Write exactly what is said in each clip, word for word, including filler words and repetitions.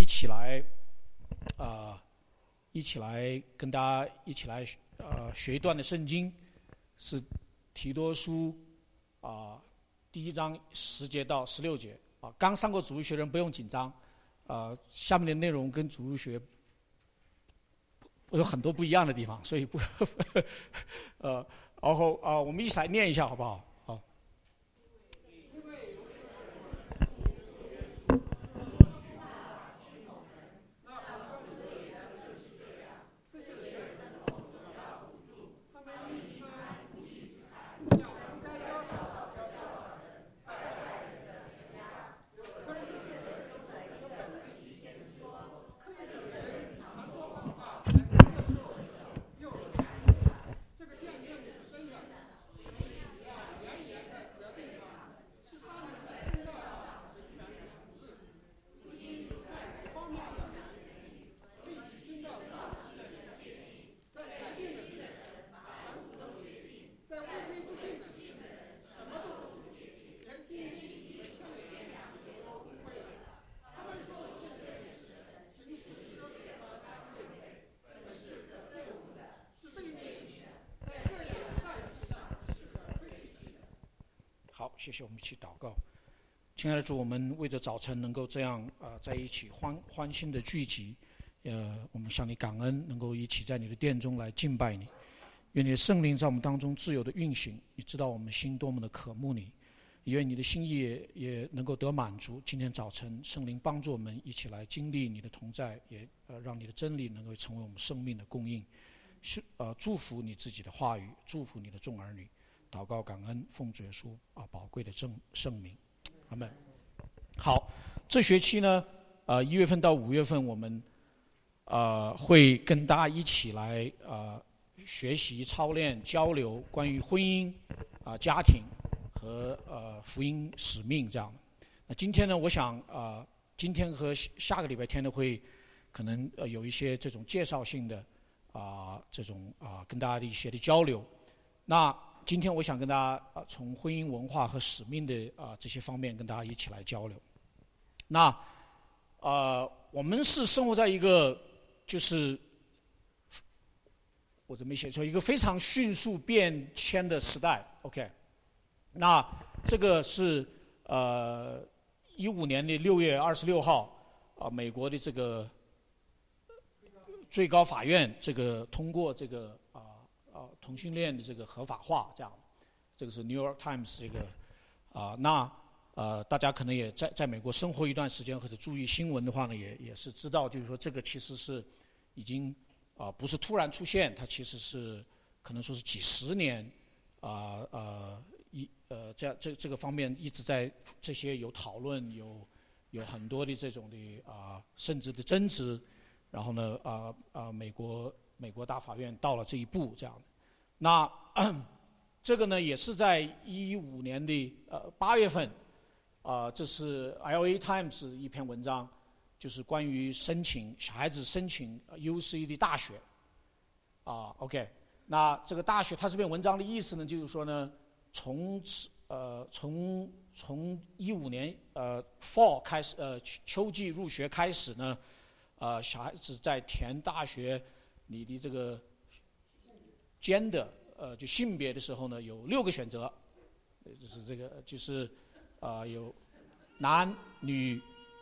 一起来啊、呃，一起来跟大家一起来呃学一段的圣经，是提多书啊、呃、第一章十节到十六节啊。刚上过主日学的人不用紧张，呃，下面的内容跟主日学有很多不一样的地方，所以不呃，然后啊、呃，我们一起来念一下好不好？好，谢谢，我们一起祷告。亲爱的主，我们为着早晨能够这样啊、呃，在一起欢欢欣的聚集，呃，我们向你感恩，能够一起在你的殿中来敬拜你。愿你的圣灵在我们当中自由的运行，你知道我们心多么的渴慕你，也愿你的心意 也, 也能够得满足。今天早晨，圣灵帮助我们一起来经历你的同在，也呃让你的真理能够成为我们生命的供应。是呃，祝福你自己的话语，祝福你的众儿女。祷告感恩，奉主耶稣啊宝贵的正圣名，阿们。好，这学期呢，呃，一月份到五月份，我们呃会跟大家一起来呃学习、操练、交流关于婚姻啊、呃、家庭和呃福音使命这样的。那今天呢，我想啊、呃，今天和下个礼拜天呢会可能呃有一些这种介绍性的啊、呃、这种啊、呃、跟大家的一些的交流。那今天我想跟大家啊从婚姻文化和使命的啊这些方面跟大家一起来交流。那呃我们是生活在一个就是我这没写错一个非常迅速变迁的时代 ，OK。那这个是呃一五年的六月二十六号啊、呃、美国的这个最高法院这个通过这个啊。呃，同性恋的这个合法化，这样，这个是 New York Times 这个啊、呃，那呃，大家可能也在在美国生活一段时间或者注意新闻的话呢，也也是知道，就是说这个其实是已经啊、呃、不是突然出现，它其实是可能说是几十年啊呃，呃一呃这样这这个方面一直在这些有讨论，有有很多的这种的啊、呃、甚至的争执，然后呢啊啊、呃呃、美国。美国大法院到了这一步，这样的，那这个呢也是在一五年的呃八月份，啊、呃，这是 L A Times 一篇文章，就是关于申请小孩子申请 U C 的大学，啊 ，OK， 那这个大学，它这篇文章的意思呢，就是说呢，从呃从从一五年呃 Fall 开始，呃秋季入学开始呢，呃小孩子在填大学。你的这个 gender 呃就性别的时候呢，有六个选择，就是这个就是啊、呃、有男女，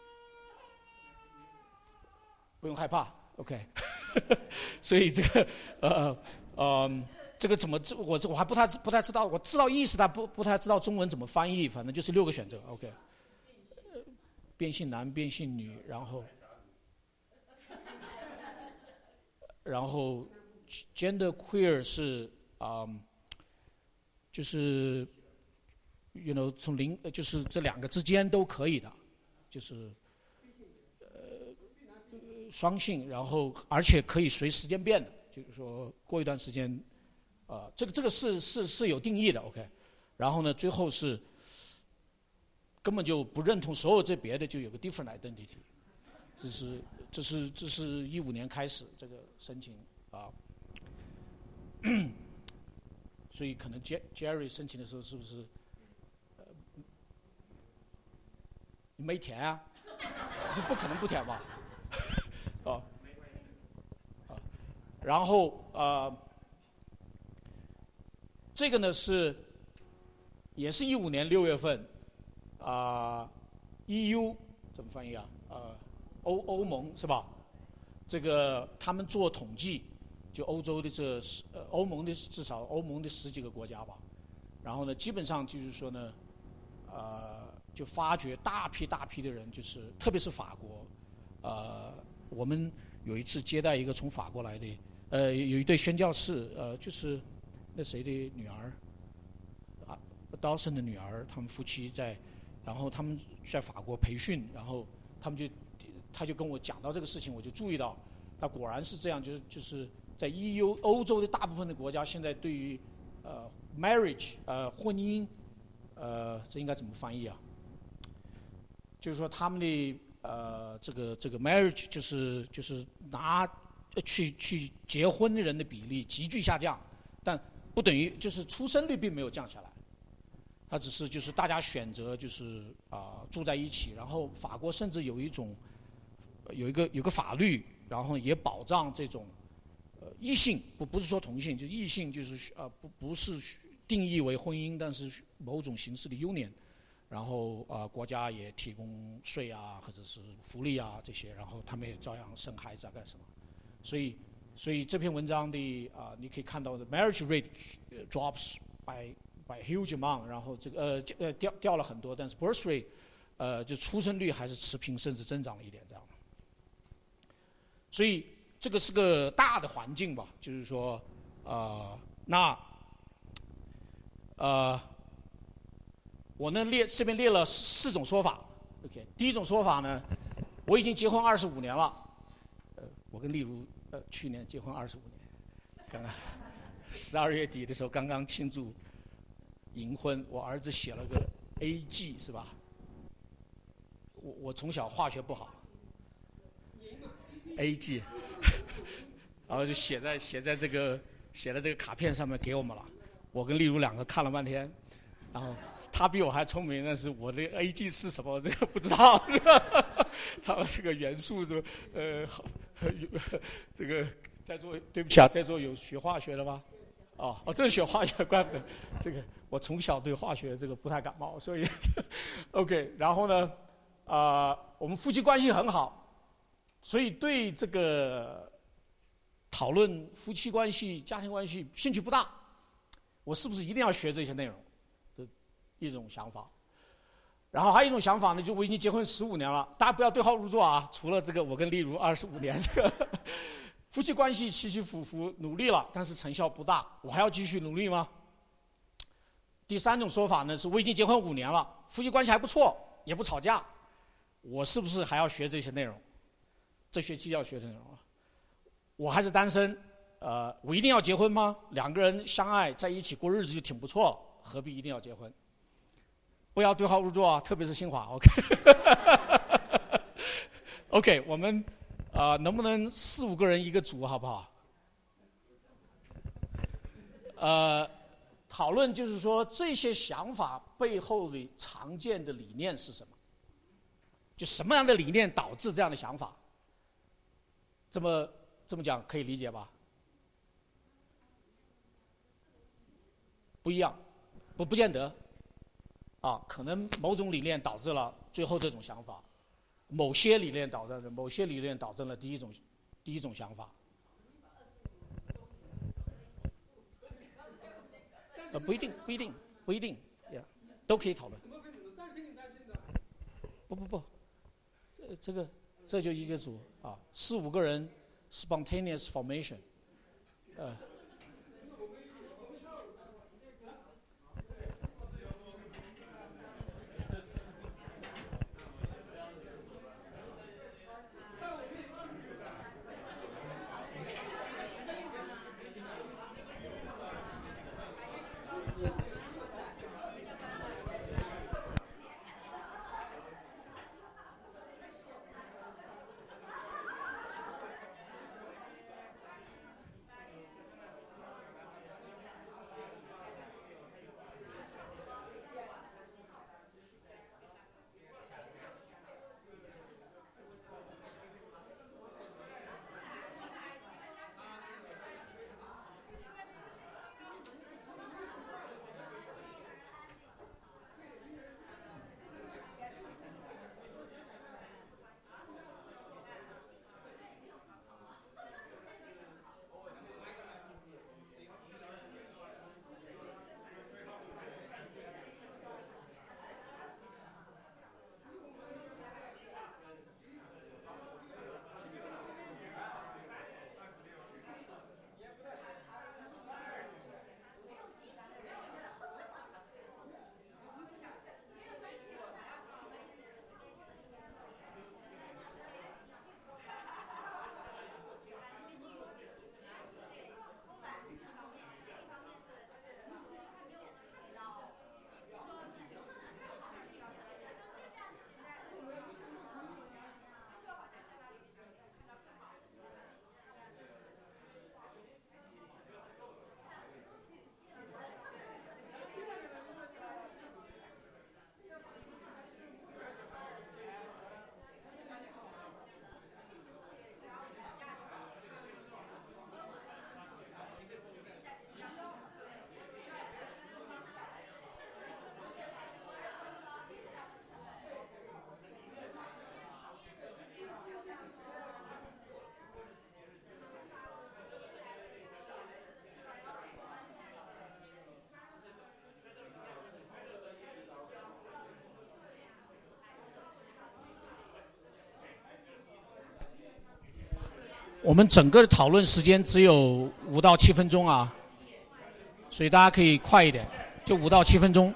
不用害怕 ，OK 。所以这个呃呃这个怎么我我还不太不太知道，我知道意思，但不不太知道中文怎么翻译，反正就是六个选择 ，OK。变性男、变性女，然后。然后 ，gender queer 是啊、嗯，就是 ，you know 从零就是这两个之间都可以的，就是呃双性，然后而且可以随时间变的，就是说过一段时间，啊、呃，这个这个是是是有定义的 ，OK。然后呢，最后是根本就不认同所有这别的，就有个 different identity， 这是。这是这是一五年开始这个申请啊，所以可能 Jerry 申请的时候是不是呃没填啊？你不可能不填吧啊啊，然后呃，这个呢是也是一五年六月份啊、呃、，E U 怎么翻译啊？呃，欧欧盟是吧？这个他们做统计，就欧洲的这十呃欧盟的至少欧盟的十几个国家吧，然后呢，基本上就是说呢，呃，就发觉大批大批的人，就是特别是法国，呃，我们有一次接待一个从法国来的，呃，有一对宣教士，呃，就是那谁的女儿，啊，Dawson 的女儿，他们夫妻在，然后他们在法国培训，然后他们就。他就跟我讲到这个事情，我就注意到，他果然是这样，就是就是在 E U 欧洲的大部分的国家，现在对于呃 marriage 呃婚姻，呃这应该怎么翻译啊？就是说他们的呃这个这个 marriage 就是就是拿去去结婚的人的比例急剧下降，但不等于就是出生率并没有降下来，它只是就是大家选择就是啊、呃、住在一起，然后法国甚至有一种。有一个有个法律，然后也保障这种呃异性，不不是说同性，就是异性，就是呃不不是定义为婚姻，但是某种形式的 union， 然后啊、呃、国家也提供税啊或者是福利啊这些，然后他们也照样生孩子啊干什么，所以所以这篇文章的啊、呃、你可以看到的 marriage rate drops by by huge amount， 然后这个呃呃掉掉了很多，但是 birth rate 呃就出生率还是持平甚至增长了一点这样。所以这个是个大的环境吧，就是说，呃，那，呃，我呢列这边列了四种说法 ，OK， 第一种说法呢，我已经结婚二十五年了，呃，我跟丽如呃去年结婚二十五年，刚刚十二月底的时候刚刚庆祝银婚，我儿子写了个 A G 是吧？我我从小化学不好。A G， 然后就写在写在这个写在这个卡片上面给我们了。我跟丽如两个看了半天，然后他比我还聪明，但是我的 A G 是什么这个不知道。他们这个元素是呃好这个在座对不起啊，在座有学化学的吗？哦哦，这是学化学，怪不得这个我从小对化学这个不太感冒，所以 OK。然后呢，啊、呃，我们夫妻关系很好。所以对这个讨论夫妻关系、家庭关系兴趣不大，我是不是一定要学这些内容？这一种想法。然后还有一种想法呢，就我已经结婚十五年了，大家不要对号入座啊。除了这个，我跟丽如二十五年，这个夫妻关系起起伏伏，努力了，但是成效不大，我还要继续努力吗？第三种说法呢，是我已经结婚五年了，夫妻关系还不错，也不吵架，我是不是还要学这些内容？这学期要学的内容，我还是单身，呃，我一定要结婚吗？两个人相爱在一起过日子就挺不错了，何必一定要结婚？不要对号入座啊，特别是新华 ，OK 。OK， 我们啊、呃，能不能四五个人一个组，好不好？呃，讨论就是说这些想法背后的常见的理念是什么？就什么样的理念导致这样的想法？这么这么讲可以理解吧？不一样，不不见得，啊，可能某种理念导致了最后这种想法，某些理念导致了某些理念导致了第一种第一种想法。呃，不一定，不一定，不一定，呀，都可以讨论。不不不，这这个这就一个组啊，四五个人 ，spontaneous formation， 呃。 我们整个的讨论时间只有五到七分钟啊，所以大家可以快一点，就五到七分钟。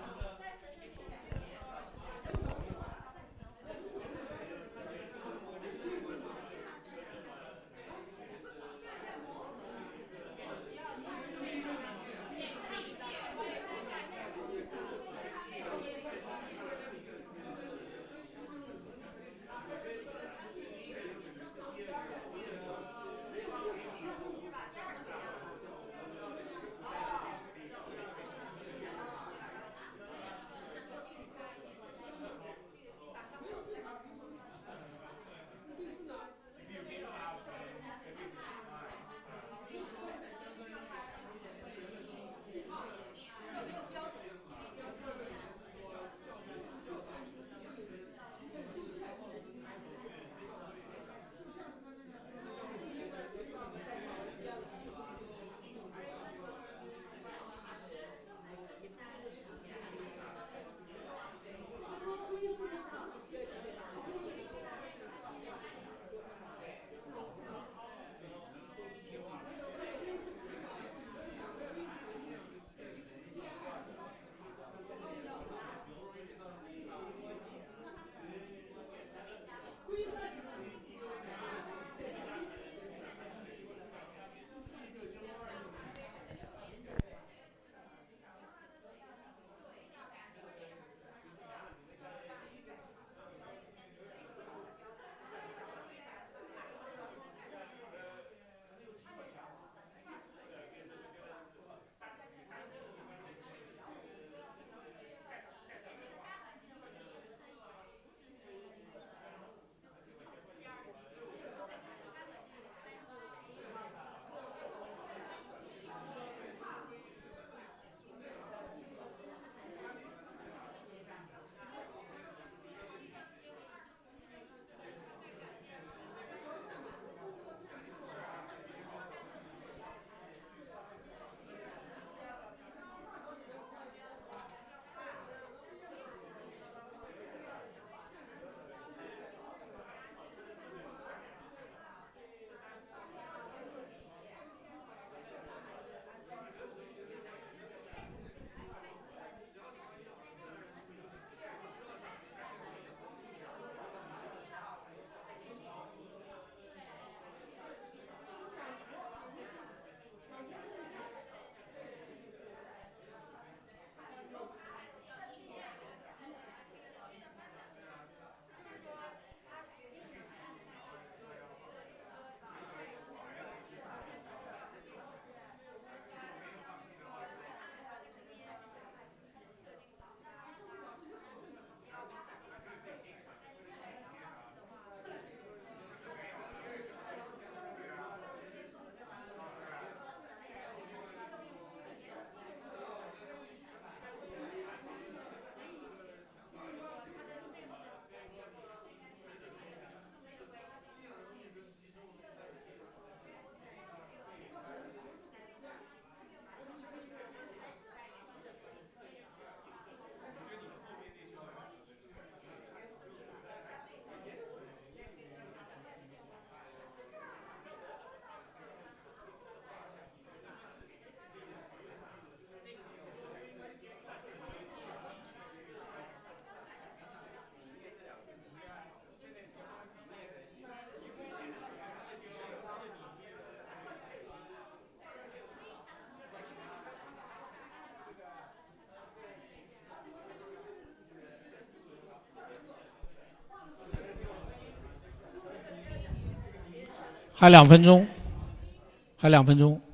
还两分钟，还两分钟。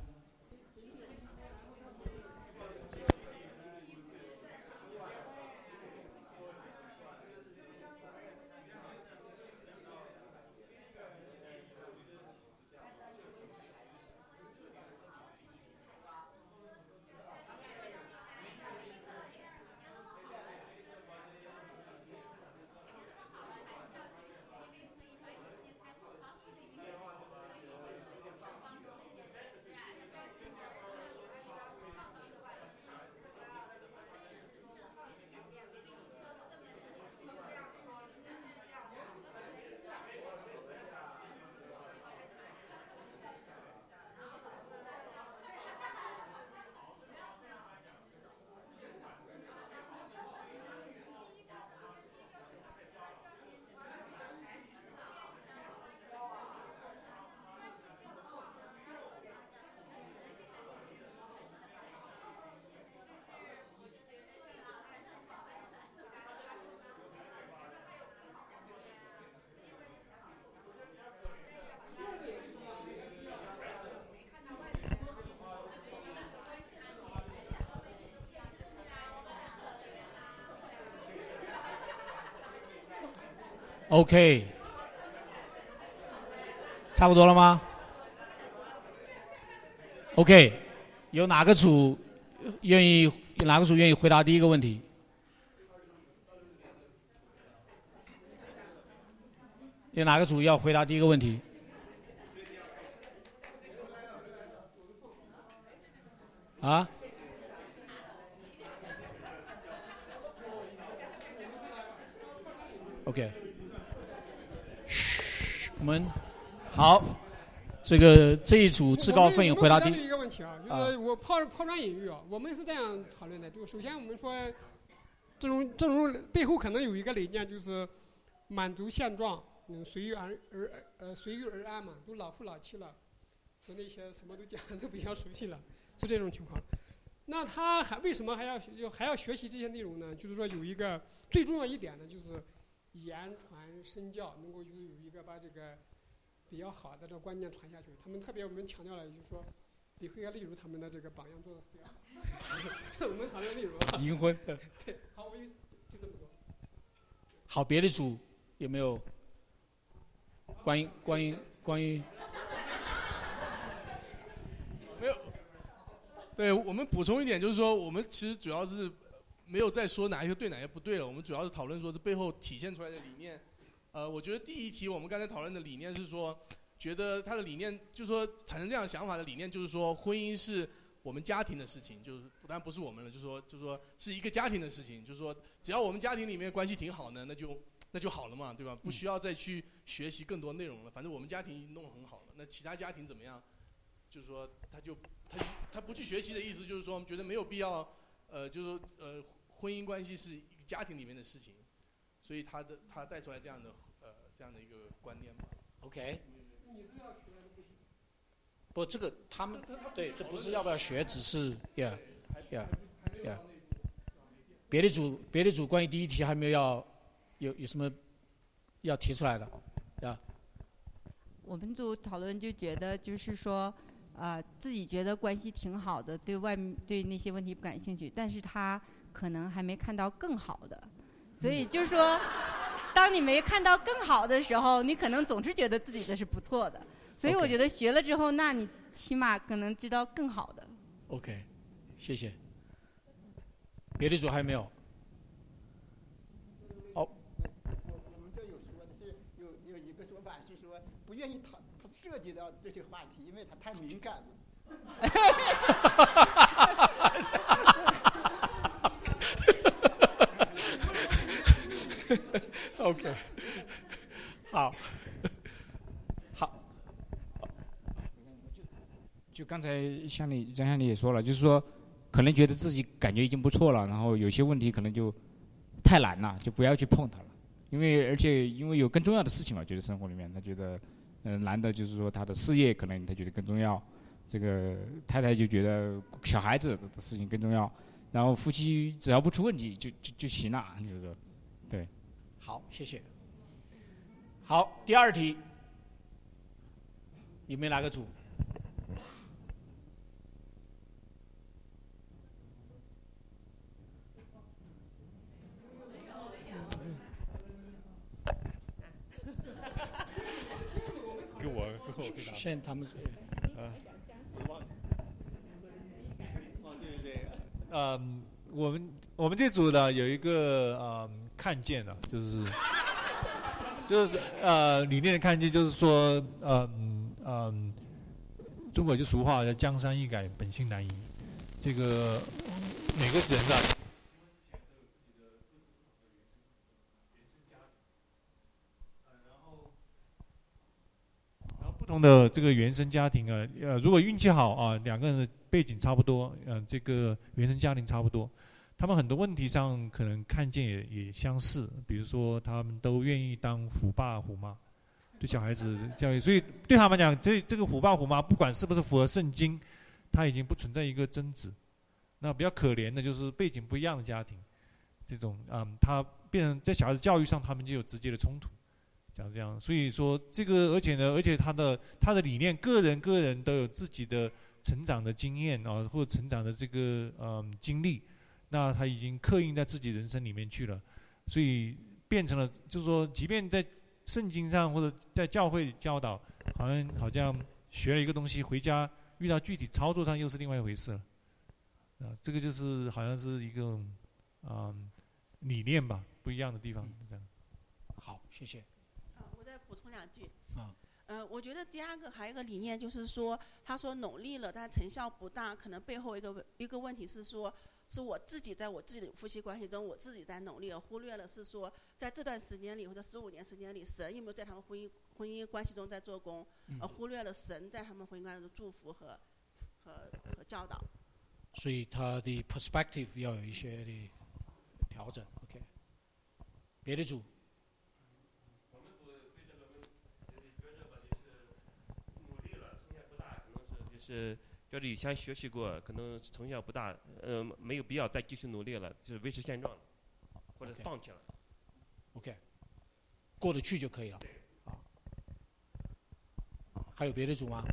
OK， 差不多了吗 ？OK， 有哪个组愿意？有哪个组愿意回答第一个问题？有哪个组要回答第一个问题？啊？OK， 嘘，我们好，这个这一组自告奋勇回答第一个问题啊，就是我抛抛砖引玉啊，我们是这样讨论的，就首先我们说，这种这种背后可能有一个理念，就是满足现状，嗯，随遇而而呃随遇而安嘛，都老夫老妻了，说那些什么都讲都比较熟悉了，是这种情况。那他还为什么还要就还要学习这些内容呢？就是说有一个最重要一点呢，就是言传身教，能够就是有一个把这个比较好的这个观念传下去。他们特别我们强调了，就是说李慧和例如他们的这个榜样做的特别好。这我们讨论内容啊。 离婚。 对，好，我就就这么多。 好，别的组有没有关于关于关于？ 没有。对，我们补充一点，就是说，我们其实主要是没有在说哪一个对哪一个不对了，我们主要是讨论说这背后体现出来的理念。呃，我觉得第一题我们刚才讨论的理念是说，觉得他的理念就是说产生这样想法的理念，就是说婚姻是我们家庭的事情，就是当然不是我们了，就是说就是说是一个家庭的事情，就是说只要我们家庭里面关系挺好呢，那就那就好了嘛，对吧？不需要再去学习更多内容了，反正我们家庭弄得很好了，那其他家庭怎么样？就是说他就他他不去学习的意思，就是说我们觉得没有必要，呃，就是说呃婚姻关系是一个家庭里面的事情，所以他的他带出来这样的呃这样的一个观念吧。 OK。不，这个他们对，这不是要不要学，只是呀呀呀。别的组别的组关于第一题还没有要有有什么要提出来的呀？ 我们组讨论就觉得就是说。呃，自己觉得关系挺好的，对外对那些问题不感兴趣，但是他可能还没看到更好的，所以就是说，当你没看到更好的时候，你可能总是觉得自己的是不错的，所以我觉得学了之后，那你起码可能知道更好的。 OK， 谢谢。别的组还有没有？ 哦，我们这有说的是有有一个说法是说不愿意讨。涉及到这些话题，因为它太敏感了。 OK， 好，好。 就刚才像你张像你也说了，就是说，可能觉得自己感觉已经不错了，然后有些问题可能就太难了，就不要去碰它了。因为而且因为有更重要的事情嘛，觉得生活里面他觉得。嗯、呃，男的就是说他的事业可能他觉得更重要，这个太太就觉得小孩子的事情更重要，然后夫妻只要不出问题就就就行了，就是说，对。 好，谢谢。好，第二题，有没有哪个组？ 跟我跟我回答。 现在他们是， 啊，哦，对对对，嗯，我们我们这组呢有一个嗯看见呢，就是就是呃理念的看见，就是说嗯嗯，中国有句俗话叫江山易改，本性难移。这个每个人呢。不同的这个原生家庭啊，呃，如果运气好啊，两个人的背景差不多，嗯、呃，这个原生家庭差不多，他们很多问题上可能看见也也相似，比如说他们都愿意当虎爸虎妈，对小孩子教育，所以对他们讲，这这个虎爸虎妈不管是不是符合圣经，他已经不存在一个争执。那比较可怜的就是背景不一样的家庭，这种嗯，他变成在小孩子教育上，他们就有直接的冲突。讲这样，所以说这个，而且呢，而且他的他的理念，个人个人都有自己的成长的经验啊，或者成长的这个嗯经历，那他已经刻印在自己人生里面去了，所以变成了，就是说，即便在圣经上或者在教会教导，好像好像学了一个东西，回家遇到具体操作上又是另外一回事了。啊，这个就是好像是一个啊、嗯、理念吧，不一样的地方。这样。 好，谢谢。 啊，我再补充两句。 啊。 呃，我觉得第二个还有一个理念就是说，他说努力了，但成效不大，可能背后一个一个问题是说，是我自己在我自己的夫妻关系中，我自己在努力，而忽略了是说，在这段时间里或者十五年时间里，神有没有在他们婚姻婚姻关系中在做工，而忽略了神在他们婚姻关系中的祝福和和和教导。 所以他的 perspective 要有一些的调整。OK， 别的组。 是就是以前学习过，可能成效不大，呃，没有必要再继续努力了，就是维持现状，或者放弃了。 OK， 过得去就可以了。啊，还有别的组吗？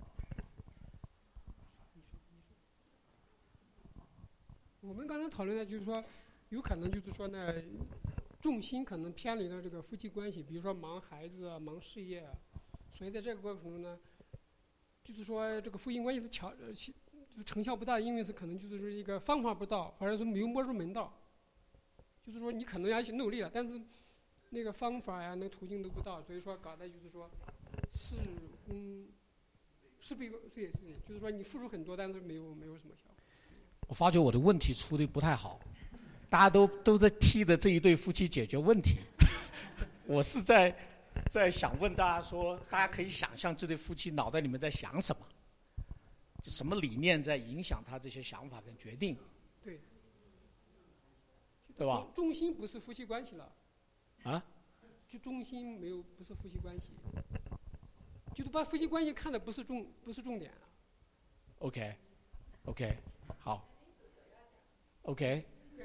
我们刚才讨论的就是说，有可能就是说呢，重心可能偏离了这个夫妻关系，比如说忙孩子啊，忙事业啊，所以在这个过程中呢。就是说，这个婚姻关系的强，呃，就成效不大，因为是可能就是说一个方法不到，或者说没有摸入门道。就是说，你可能要去努力了，但是那个方法呀、那个途径都不到，所以说搞的就是说，是嗯，是被对对，就是说你付出很多，但是没有没有什么效果。 我发觉我的问题出的不太好，大家都都在替着这一对夫妻解决问题，我是在。在想问大家说，大家可以想象这对夫妻脑袋里面在想什么，就什么理念在影响他这些想法跟决定， 对， 对吧？ 重心不是夫妻关系了， 啊？ 就重心没有不是夫妻关系，就是把夫妻关系看的不是重不是重点了。 OK，OK，、okay, okay, 好 ，OK。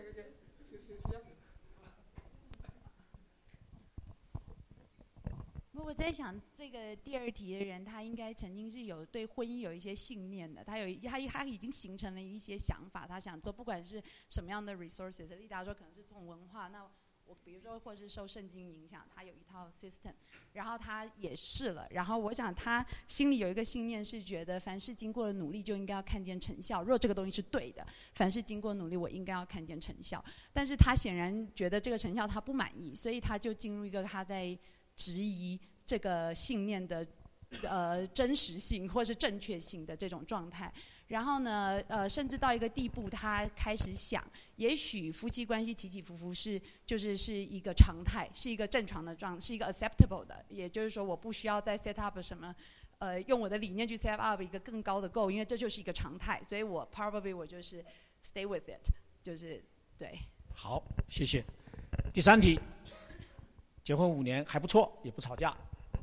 我在想，这个第二题的人，他应该曾经是有对婚姻有一些信念的，他有他他已经形成了一些想法，他想做，不管是什么样的 resources， 丽达说可能是从文化，那我比如说或是受圣经影响，他有一套 system， 然后他也试了，然后我想他心里有一个信念是觉得，凡是经过了努力就应该要看见成效，如果这个东西是对的，凡是经过努力我应该要看见成效，但是他显然觉得这个成效他不满意，所以他就进入一个他在质疑这个信念的呃真实性或是正确性的这种状态，然后呢，呃，甚至到一个地步，他开始想，也许夫妻关系起起伏伏是就是是一个常态，是一个正常的状，是一个 acceptable 的，也就是说，我不需要再 set up 什么，呃，用我的理念去 set up 一个更高的 goal， 因为这就是一个常态，所以我 probably 我就是 stay with it， 就是对。 好，谢谢。第三题，结婚五年还不错，也不吵架。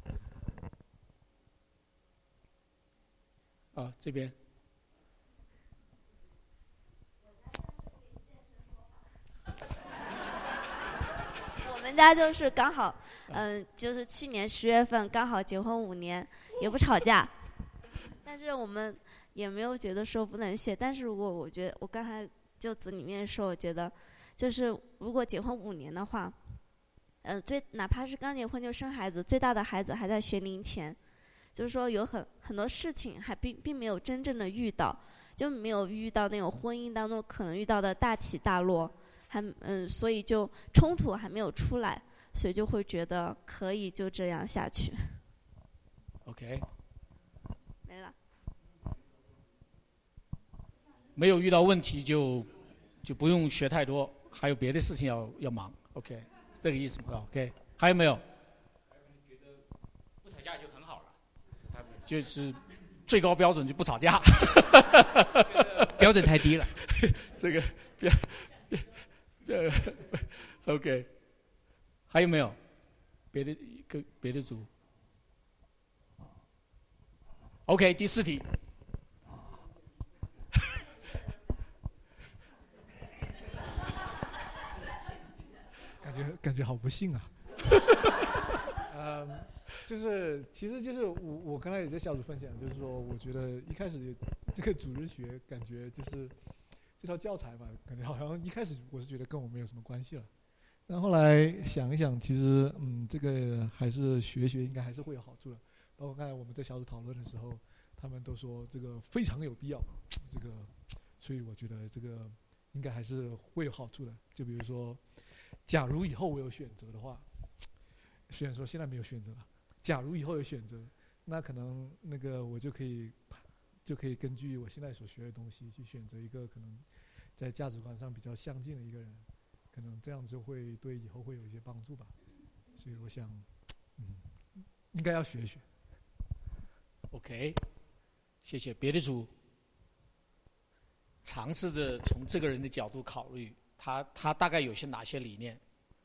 啊，这边。 我们家就是刚好，嗯、呃，就是去年十月份刚好结婚五年，也不吵架，但是我们也没有觉得说不能写。但是如果我觉得我刚才就组里面说，我觉得就是如果结婚五年的话，嗯、呃，最哪怕是刚结婚就生孩子，最大的孩子还在学龄前。就是说有很很多事情还并并没有真正的遇到，就没有遇到那种婚姻当中可能遇到的大起大落，还嗯，所以就冲突还没有出来，所以就会觉得可以就这样下去。 OK。 没了。 没有遇到问题就就不用学太多，还有别的事情要要忙。OK， 是这个意思吗 ？OK， 还有没有？就是最高标准就不吵架， 标准太低了。 这个标，这 OK， 还有没有别的个别的组 ？OK， 第四题。 感觉感觉好不幸啊。嗯。就是，其实就是我我刚才也在小组分享，就是说，我觉得一开始这个主日学感觉就是这套教材吧，感觉好像一开始我是觉得跟我没有什么关系了， 但后来想一想，其实嗯，这个还是学学应该还是会有好处的。包括刚才我们在小组讨论的时候，他们都说这个非常有必要，这个，所以我觉得这个应该还是会有好处的。就比如说，假如以后我有选择的话，虽然说现在没有选择，假如以后有选择，那可能那个我就可以就可以根据我现在所学的东西去选择一个可能在价值观上比较相近的一个人，可能这样就会对以后会有一些帮助吧。所以我想，嗯，应该要学一学。 OK， 谢谢。别的组尝试着从这个人的角度考虑，他他大概有些哪些理念？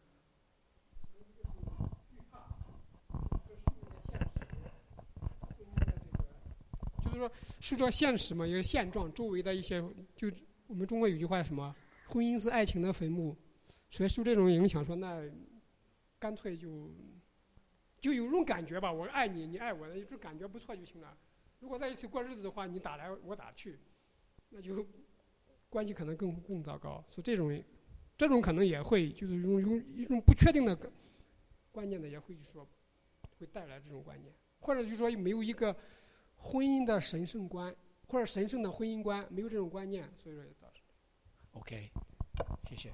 就是说，是说现实嘛，也是现状，周围的一些，就我们中国有句话什么，婚姻是爱情的坟墓，所以受这种影响，说那干脆就就有种感觉吧，我爱你，你爱我，有种感觉不错就行了。如果在一起过日子的话，你打来我打去，那就关系可能更更糟糕。所以这种这种可能也会就是用用一种不确定的观念的，也会说会带来这种观念，或者就是说没有一个婚姻的神圣观，或者神圣的婚姻观，没有这种观念，所以说也导致。 OK， 谢谢。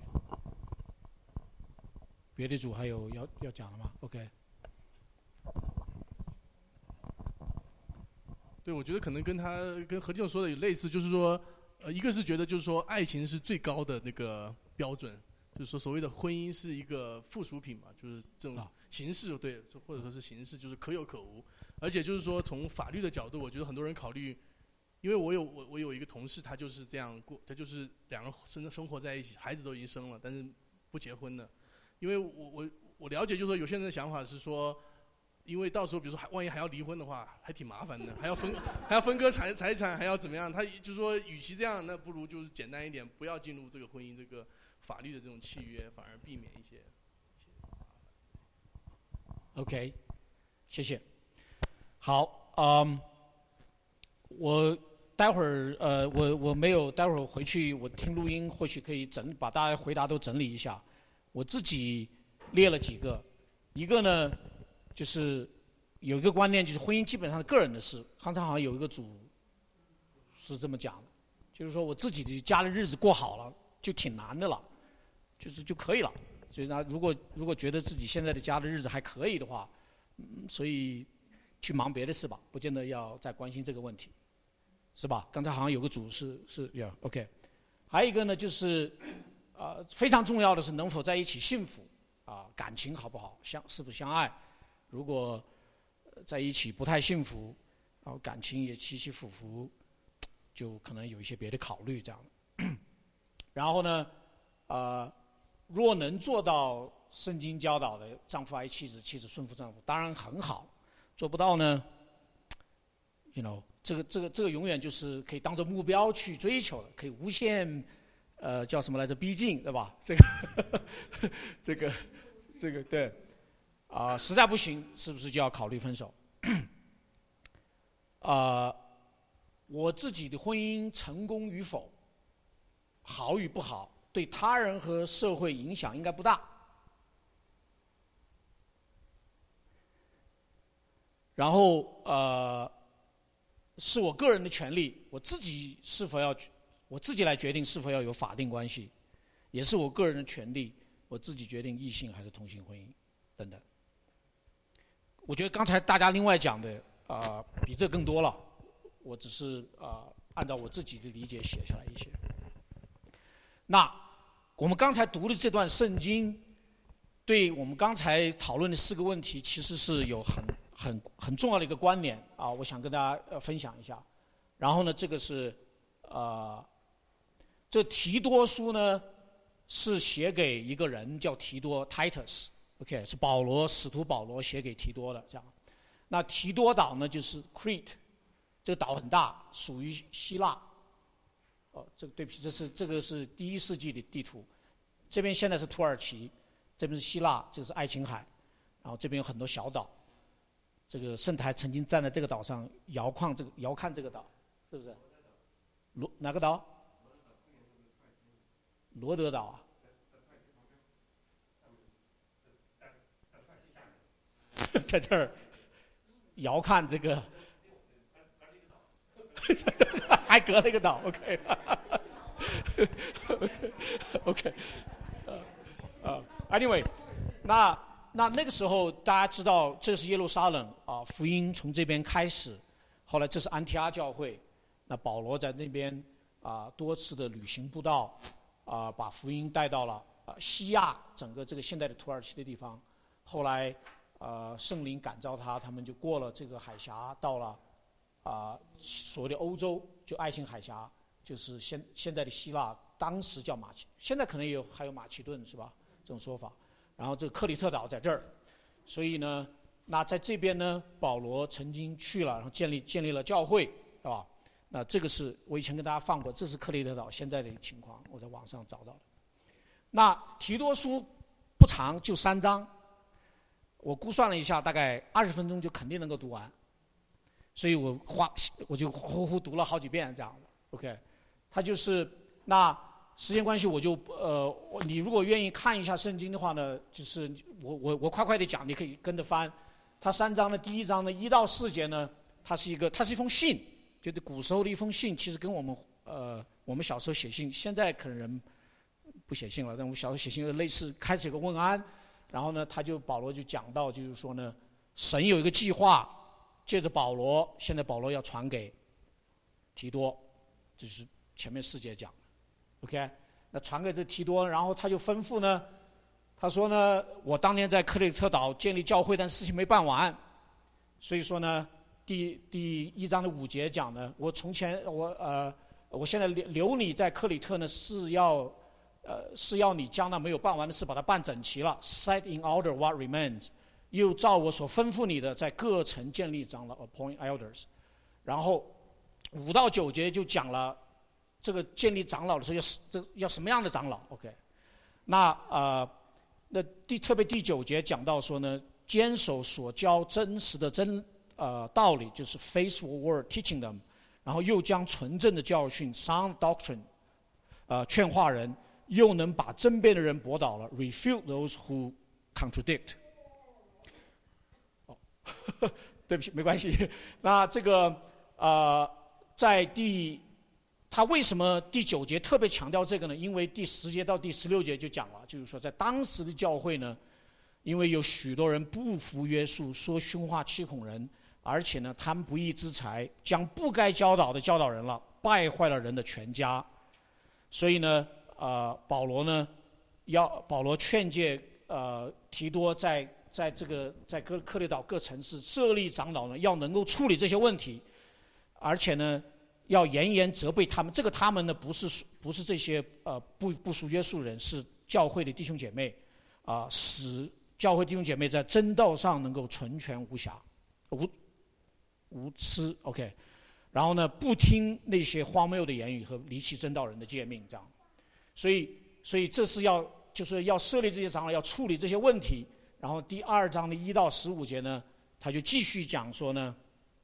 别的组还有要要讲的吗 ？OK。 对，我觉得可能跟他跟何教授说的有类似，就是说，呃，一个是觉得就是说爱情是最高的那个标准，就是说所谓的婚姻是一个附属品嘛，就是这种形式，对，或者说是形式，就是可有可无。而且就是说从法律的角度，我觉得很多人考虑，因为我有我我有一个同事，他就是这样过，他就是两人生生活在一起，孩子都已经生了，但是不结婚的。因为我我我了解，就是说有些人的想法是说，因为到时候比如说还万一还要离婚的话，还挺麻烦的，还要分还要分割财财产，还要怎么样？他就是说，与其这样，那不如就是简单一点，不要进入这个婚姻这个法律的这种契约，反而避免一些。 OK， 谢谢。好，嗯，我待会儿呃，我我没有，待会儿回去我听录音，或许可以整把大家回答都整理一下。我自己列了几个，一个呢就是有一个观念，就是婚姻基本上是个人的事。刚才好像有一个组是这么讲的，就是说我自己的家的日子过好了，就挺难的了，就是就可以了。所以呢，如果如果觉得自己现在的家的日子还可以的话，嗯，所以去忙别的事吧，不见得要再关心这个问题，是吧？刚才好像有个组是是呀 ，OK。还有一个呢，就是呃非常重要的是能否在一起幸福啊、呃，感情好不好，相是否相爱。如果在一起不太幸福，然后感情也起起伏伏，就可能有一些别的考虑这样的。然后呢，呃。若能做到圣经教导的丈夫爱妻子，妻子顺服丈夫，当然很好。做不到呢 ，you know， 这个这个这个永远就是可以当做目标去追求的，可以无限呃叫什么来着逼近，对吧？这个这个这个对啊、呃，实在不行，是不是就要考虑分手？啊、呃，我自己的婚姻成功与否，好与不好，对他人和社会影响应该不大。然后呃，是我个人的权利，我自己是否要，我自己来决定是否要有法定关系，也是我个人的权利，我自己决定异性还是同性婚姻等等。我觉得刚才大家另外讲的啊、呃，比这更多了，我只是啊、呃、按照我自己的理解写下来一些。那我们刚才读的这段圣经，对我们刚才讨论的四个问题，其实是有很很很重要的一个观点啊，我想跟大家呃分享一下。然后呢，这个是呃，这提多书呢是写给一个人叫提多 Titus，OK， 是保罗使徒保罗写给提多的这样。那提多岛呢就是 Crete， 这个岛很大，属于希腊。哦，这个对不起，这是这个是第一世纪的地图，这边现在是土耳其，这边是希腊，这个是爱琴海，然后这边有很多小岛。这个圣台曾经站在这个岛上遥看这个遥看这个岛，是不是？罗哪个岛？罗德岛啊？ 在这儿遥看这个，还隔了一个岛 ，OK， OK， OK， 呃呃 ，Anyway， 那那那个时候大家知道这是耶路撒冷啊，福音从这边开始，后来这是安提阿教会，那保罗在那边啊多次的旅行布道啊，把福音带到了啊西亚整个这个现在的土耳其的地方，后来。呃，圣灵感召他，他们就过了这个海峡，到了啊、呃、所谓的欧洲，就爱琴海峡，就是现现在的希腊，当时叫马其，现在可能也有还有马其顿是吧？这种说法。然后这个克里特岛在这儿，所以呢，那在这边呢，保罗曾经去了，然后建立建立了教会，是吧？那这个是我以前跟大家放过，这是克里特岛现在的情况，我在网上找到的。那提多书不长，就三章。我估算了一下，大概二十分钟就肯定能够读完，所以我花我就呼呼读了好几遍这样的。OK， 它就是那时间关系，我就呃，你如果愿意看一下圣经的话呢，就是我我我快快的讲，你可以跟着翻。它三章的第一章的一到四节呢，它是一个它是一封信，就是古时候的一封信，其实跟我们呃我们小时候写信，现在可能人不写信了，但我们小时候写信类似，开始有个问安。然后呢，他就保罗就讲到，就是说呢，神有一个计划，借着保罗，现在保罗要传给提多，这是前面四节讲的 ，OK， 那传给这提多，然后他就吩咐呢，他说呢，我当年在克里特岛建立教会，但事情没办完，所以说呢，第第一章的五节讲呢，我从前我呃，我现在留留你在克里特呢是要。呃，是要你将那没有办完的事把它办整齐了 ，set in order what remains， 又照我所吩咐你的，在各城建立长老 ，appoint elders。然后五到九节就讲了这个建立长老的时候要这要什么样的长老 ，OK？ 那呃，那第特别第九节讲到说呢，坚守所教真实的真呃道理，就是 faithful word teaching them， 然后又将纯正的教训 sound doctrine， 呃劝化人。又能把争辩的人驳倒了 ，refute those who contradict。哦，对不起，没关系。那这个呃，在第，他为什么第九节特别强调这个呢？因为第十节到第十六节就讲了，就是说在当时的教会呢，因为有许多人不服约束，说凶话欺恐人，而且呢贪不义之财，将不该教导的教导人了，败坏了人的全家，所以呢。呃，保罗呢，要保罗劝诫呃提多在在这个在各克里岛各城市设立长老呢，要能够处理这些问题，而且呢，要严严责备他们。这个他们呢，不是不是这些呃不不属约束人，是教会的弟兄姐妹啊、呃，使教会弟兄姐妹在真道上能够纯全无瑕、无无私。OK， 然后呢，不听那些荒谬的言语和离弃真道人的诫命，这样。所以，所以这是要就是要设立这些长老，要处理这些问题。然后第二章的一到十五节呢，他就继续讲说呢，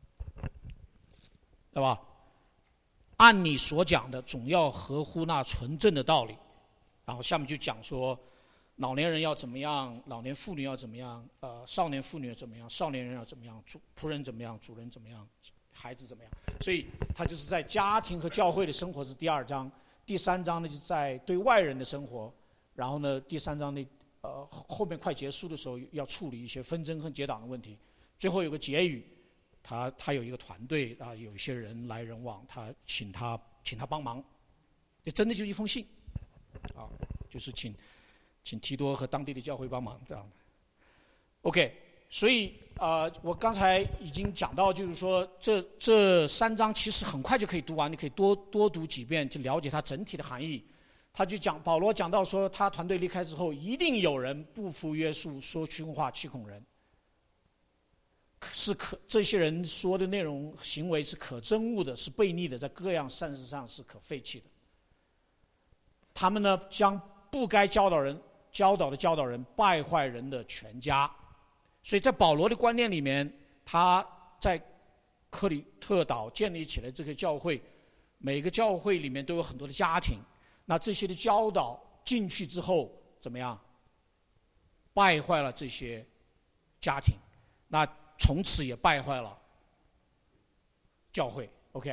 对吧？按你所讲的，总要合乎那纯正的道理。然后下面就讲说，老年人要怎么样，老年妇女要怎么样，呃，少年妇女要怎么样，少年人要怎么样，主仆人怎么样，主人怎么样，孩子怎么样。所以他就是在家庭和教会的生活是第二章。第三章呢，就是在对外人的生活，然后呢，第三章呢，呃，后面快结束的时候要处理一些纷争和结党的问题，最后有个结语，他他有一个团队啊，有一些人来人往，他请他请他帮忙，这真的就是一封信，啊，就是请请提多和当地的教会帮忙这样的。OK， 所以呃，我刚才已经讲到，就是说这这三章其实很快就可以读完，你可以多多读几遍，去了解它整体的含义。他就讲保罗讲到说，他团队离开之后，一定有人不服约束，说凶话欺恐人，是可这些人说的内容行为是可憎恶的，是悖逆的，在各样善事上是可废弃的。他们呢，将不该教导人教导的教导人，败坏人的全家。所以在保罗的观念里面，他在克里特岛建立起来这个教会，每个教会里面都有很多的家庭，那这些的教导进去之后怎么样？败坏了这些家庭， 那从此也败坏了教会。OK，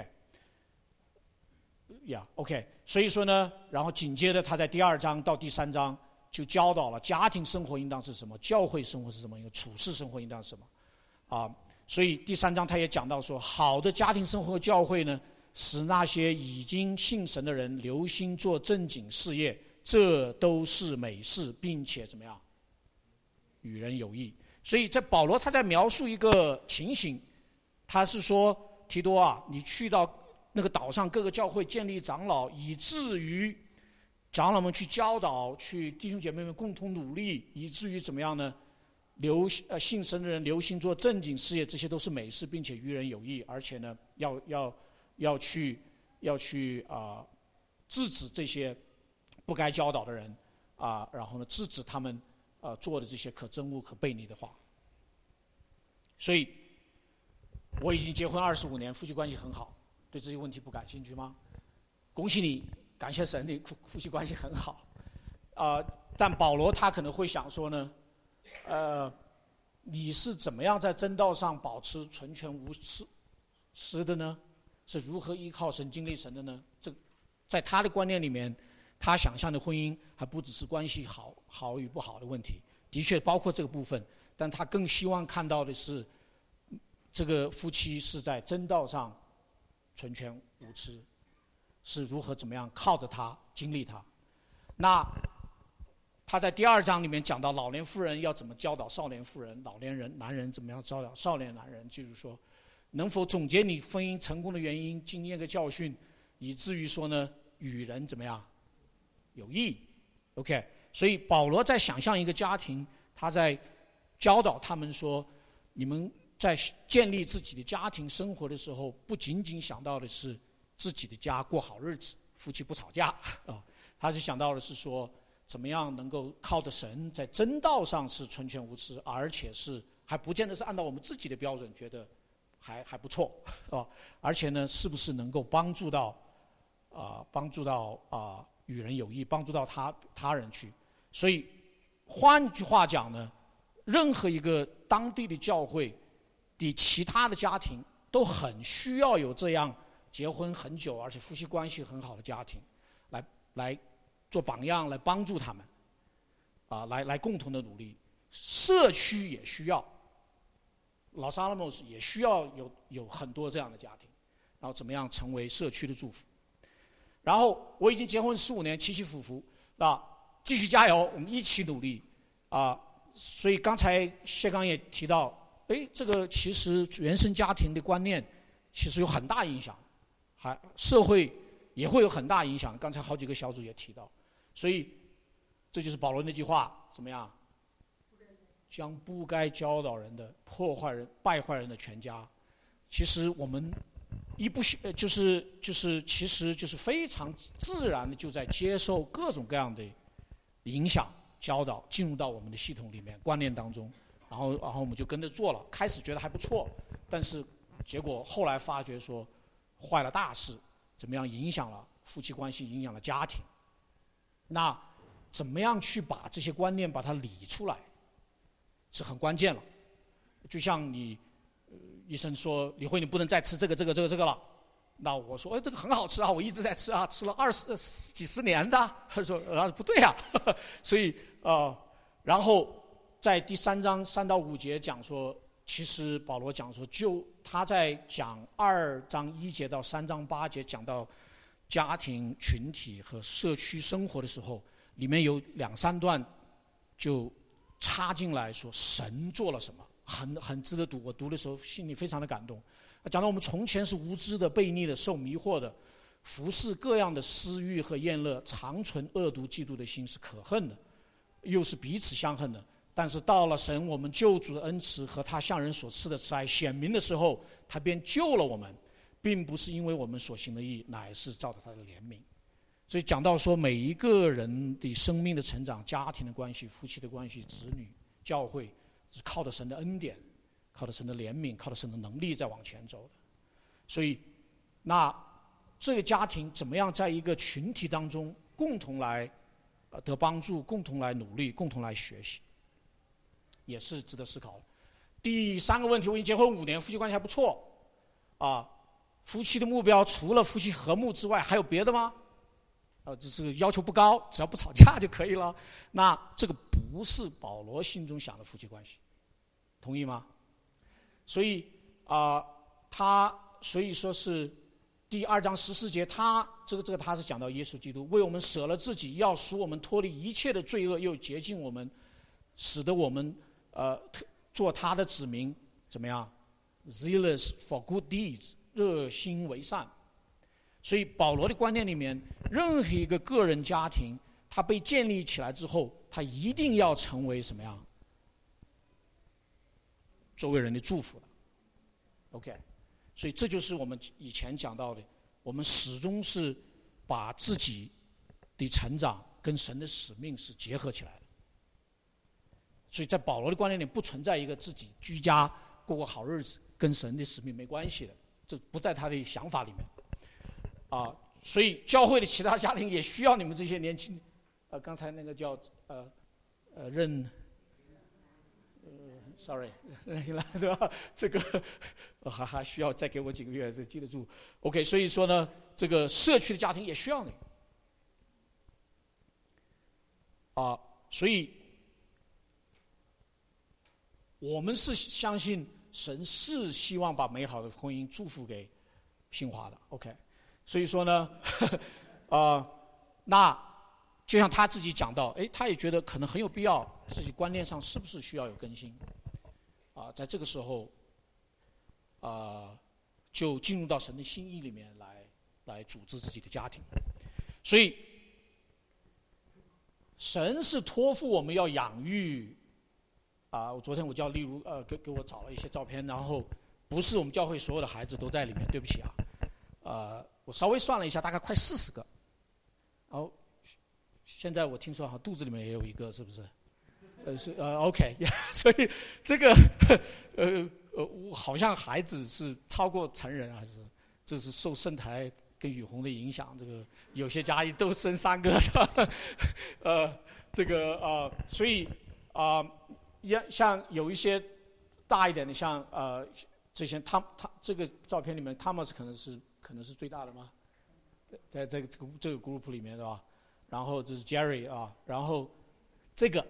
呀、yeah, OK， 所以说呢，然后紧接着他在第二章到第三章就教导了家庭生活应当是什么，教会生活是什么，一个处世生活应当是什么啊。所以第三章他也讲到说，好的家庭生活教会呢，使那些已经信神的人留心做正经事业，这都是美事，并且怎么样，与人有益。所以在保罗他在描述一个情形，他是说提多啊，你去到那个岛上各个教会建立长老，以至于长老们去教导，去弟兄姐妹们共同努力，以至于怎么样呢？留呃信神的人留心做正经事业，这些都是美事，并且与人有益，而且呢，要要要去要去啊、呃、制止这些不该教导的人啊、呃，然后呢制止他们啊、呃、做的这些可憎恶、可悖逆的话。所以我已经结婚二十五年，夫妻关系很好，对这些问题不感兴趣吗？恭喜你，感谢神，你夫夫妻关系很好啊、呃。但保罗他可能会想说呢。呃，你是怎么样在真道上保持纯全无私私的呢？是如何依靠神经历神的呢？这在他的观念里面，他想象的婚姻还不只是关系好好与不好的问题，的确包括这个部分，但他更希望看到的是，这个夫妻是在真道上纯全无私，是如何怎么样靠着他经历他。那他在第二章里面讲到老年妇人要怎么教导少年妇人，老年人男人怎么样教导少年男人，就是说能否总结你婚姻成功的原因、经验和教训，以至于说呢与人怎么样有益。 OK， 所以保罗在想象一个家庭，他在教导他们说，你们在建立自己的家庭生活的时候，不仅仅想到的是自己的家过好日子，夫妻不吵架啊，他是想到的是说怎么样能够靠着神在真道上是纯全无私，而且是还不见得是按照我们自己的标准觉得还还不错啊，而且呢是不是能够帮助到啊、呃、帮助到啊、呃、与人有益，帮助到他他人去。所以换句话讲呢，任何一个当地的教会的其他的家庭都很需要有这样结婚很久而且夫妻关系很好的家庭来来做榜样，来帮助他们啊，来来共同的努力。社区也需要，老萨拉莫斯也需要有有很多这样的家庭，然后怎么样成为社区的祝福。然后我已经结婚十五年，起起伏伏，那继续加油，我们一起努力啊！所以刚才谢刚也提到，哎，这个其实原生家庭的观念其实有很大影响，还社会也会有很大影响。刚才好几个小组也提到，所以这就是保罗那句话，怎么样？将不该教导人的、破坏人、败坏人的全家。其实我们一不就是就是其实就是非常自然的就在接受各种各样的影响、教导，进入到我们的系统里面、观念当中，然后然后我们就跟着做了。开始觉得还不错，但是结果后来发觉说坏了大事，怎么样影响了夫妻关系，影响了家庭。那怎么样去把这些观念把它理出来？是很关键了。就像你、呃、医生说李慧你不能再吃这个这个这个这个了，那我说哎这个很好吃啊，我一直在吃啊，吃了二十、呃、几十年的。他说啊不对啊，呵呵所以呃，然后在第三章三到五节讲说，其实保罗讲说，就他在讲二章一节到三章八节讲到家庭群体和社区生活的时候，里面有两三段就插进来说神做了什么，很很值得读。我读的时候心里非常的感动。讲到我们从前是无知的、悖逆的、受迷惑的，服侍各样的私欲和厌乐，常存恶毒嫉妒的心，是可恨的，又是彼此相恨的。但是到了神我们救主的恩慈和他向人所赐的慈爱显明的时候，他便救了我们，并不是因为我们所行的义，乃是照着他的怜悯。所以讲到说每一个人的生命的成长、家庭的关系、夫妻的关系、子女、教会，是靠着神的恩典，靠着神的怜悯，靠着神的能力在往前走的。所以那这个家庭怎么样在一个群体当中共同来得帮助，共同来努力，共同来学习，也是值得思考的。 第三个问题，我已经结婚五年，夫妻关系还不错，啊，夫妻的目标除了夫妻和睦之外，还有别的吗？呃，这是要求不高，只要不吵架就可以了。那这个不是保罗心中想的夫妻关系，同意吗？所以啊、呃，他所以说是第二章十四节，他这个这个他是讲到耶稣基督为我们舍了自己，要使我们脱离一切的罪恶，又洁净我们，使得我们呃做他的子民，怎么样 ？Zealous for good deeds， 热心为善。所以保罗的观念里面，任何一个个人家庭，他被建立起来之后，他一定要成为什么样？周围人的祝福的。OK， 所以这就是我们以前讲到的，我们始终是把自己的成长跟神的使命是结合起来的。所以在保罗的观念里，不存在一个自己居家过过好日子跟神的使命没关系的，这不在他的想法里面。啊，所以教会的其他家庭也需要你们这些年轻，呃，刚才那个叫呃呃任，呃 ，sorry， 任来对吧？这个还还需要再给我几个月，这记得住。OK， 所以说呢，这个社区的家庭也需要你。啊，所以我们是相信神是希望把美好的婚姻祝福给新华的。OK。所以说呢，啊、呃，那就像他自己讲到，哎，他也觉得可能很有必要，自己观念上是不是需要有更新？啊、呃，在这个时候，啊、呃，就进入到神的心意里面来，来组织自己的家庭。所以，神是托付我们要养育。啊、呃，我昨天我叫例如，呃，给给我找了一些照片，然后不是我们教会所有的孩子都在里面，对不起啊，呃。我稍微算了一下，大概快四十个。然后现在我听说好像肚子里面也有一个，是不是？呃，是呃 ，OK， 所以这个呃呃，好像孩子是超过成人，还是这是受圣台跟雨虹的影响？这个有些家里都生三个，是吧？呃，这个啊、呃，所以啊，也、呃、像有一些大一点的，像呃这些，他他这个照片里面，他们是可能是。可能是最大的吗？在这个这个这个 group 里面，对吧？然后这是 Jerry 啊，然后这个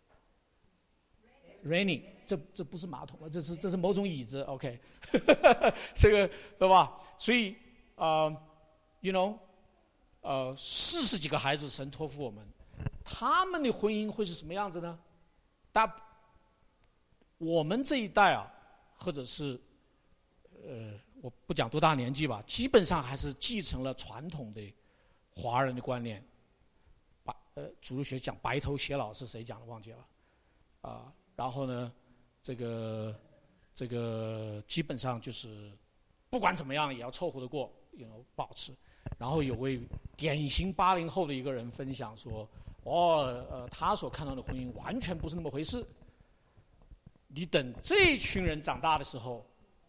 Rainy， 这这不是马桶了，这是这是某种椅子 ，OK， 这个对吧？所以啊、呃、，you know， 呃，四十几个孩子神托付我们，他们的婚姻会是什么样子呢？大我们这一代啊，或者是呃。我不讲多大年纪吧，基本上还是继承了传统的华人的观念。白呃，主日学讲白头偕老是谁讲的忘记了啊、呃？然后呢，这个这个基本上就是不管怎么样也要凑合得过，you know，保持。然后有位典型八零后的一个人分享说：“哦，呃，他所看到的婚姻完全不是那么回事。你等这群人长大的时候。”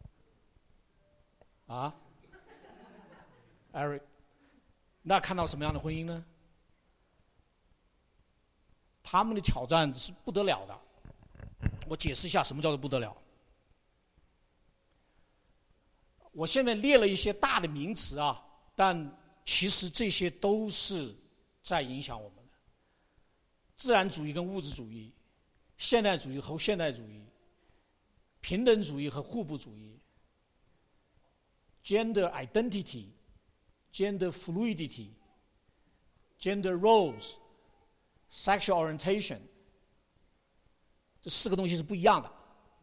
啊 ，Eric， 那看到什么样的婚姻呢？他们的挑战是不得了的。我解释一下什么叫做不得了。我现在列了一些大的名词啊，但其实这些都是在影响我们的。自然主义跟物质主义，现代主义和现代主义，平等主义和互补主义。Gender identity, gender fluidity, gender roles, sexual orientation， 这四个东西是不一样的。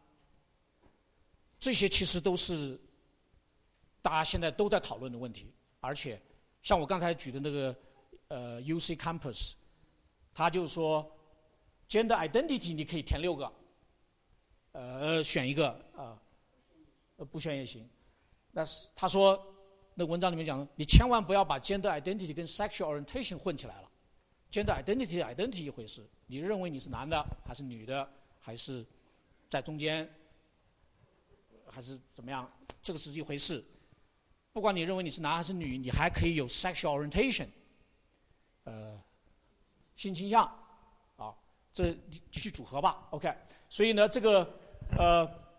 这些其实都是大家现在都在讨论的问题，而且像我刚才举的那个呃 U C Campus， 他就说 gender identity 你可以填六个，呃选一个啊、呃，不选也行。但是他说，那文章里面讲，你千万不要把 gender identity 跟 sexual orientation 混起来了。gender identity identity 一回事，你认为你是男的还是女的，还是在中间，还是怎么样，这个是一回事。不管你认为你是男还是女，你还可以有 sexual orientation， 呃，性倾向，啊，这继续组合吧 ，OK。所以呢，这个呃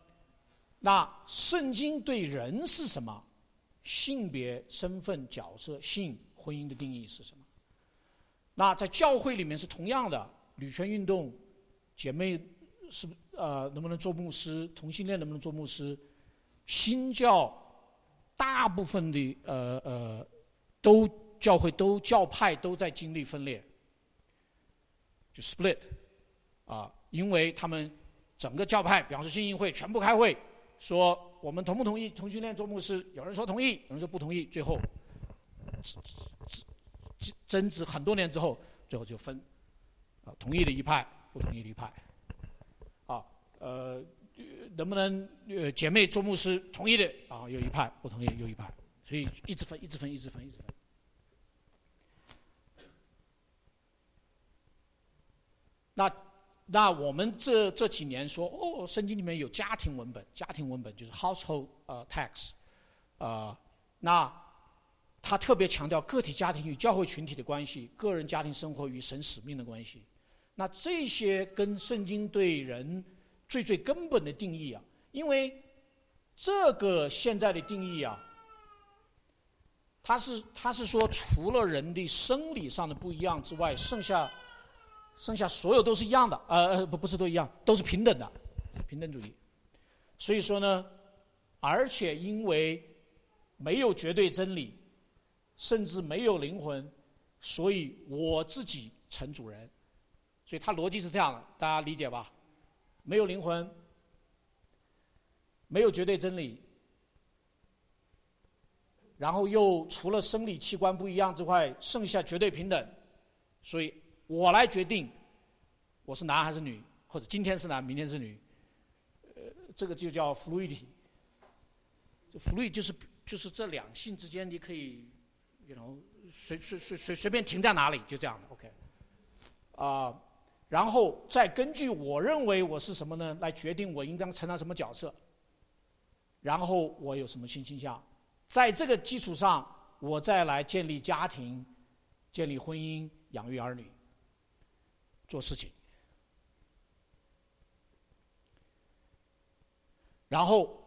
那圣经对人是什么？性别、身份、角色、性、婚姻的定义是什么？那在教会里面是同样的，女权运动，姐妹是呃能不能做牧师？同性恋能不能做牧师？新教大部分的呃呃都教会都教派都在经历分裂，就 split 啊，因为他们整个教派，比方说信义会全部开会说我们同不同意同性恋做牧师？有人说同意，有人说不同意，最后争执很多年之后，最后就分啊，同意的一派，不同意的一派，啊呃。能不能呃姐妹做牧师？同意的啊，有一派；不同意有一派，所以一直分，一直分，一直分，一直分。那那我们这这几年说，哦，圣经里面有家庭文本，家庭文本就是 household 呃 text， 呃，那他特别强调个体家庭与教会群体的关系，个人家庭生活与神使命的关系。那这些跟圣经对人最最根本的定义啊，因为这个现在的定义啊，它是它是说除了人的生理上的不一样之外，剩下剩下所有都是一样的，呃不不是都一样，都是平等的，平等主义。所以说呢，而且因为没有绝对真理，甚至没有灵魂，所以我自己成主人。所以它逻辑是这样的，大家理解吧？没有灵魂，没有绝对真理，然后又除了生理器官不一样之外，剩下绝对平等，所以我来决定我是男还是女，或者今天是男，明天是女，呃，这个就叫 fluidity。fluid 就是就是这两性之间，你可以，you know，随随随随随便停在哪里，就这样的 ，OK， 啊、呃。然后再根据我认为我是什么呢，来决定我应当承担什么角色，然后我有什么性倾向，在这个基础上，我再来建立家庭、建立婚姻、养育儿女、做事情。然后，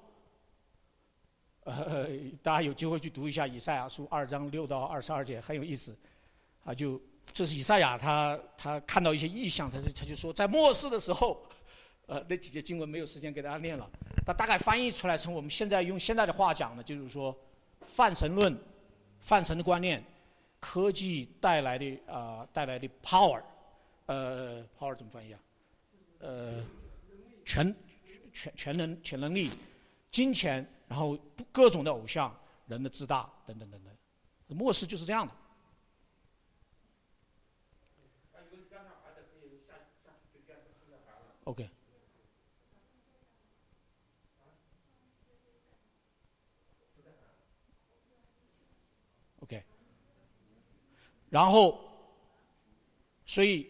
呃，大家有机会去读一下以赛亚书二章六到二十二节，很有意思，啊，就。这是以赛亚他他看到一些异象，他就他就说，在末世的时候，呃，那几节经文没有时间给大家念了，他大概翻译出来成我们现在用现在的话讲呢，就是说，泛神论、泛神的观念，科技带来的啊、呃、带来的 power， 呃 power 怎么翻译啊？呃，全全全能全能力、金钱，然后各种的偶像、人的自大等等等等，末世就是这样的。OK， OK， 然后，所以，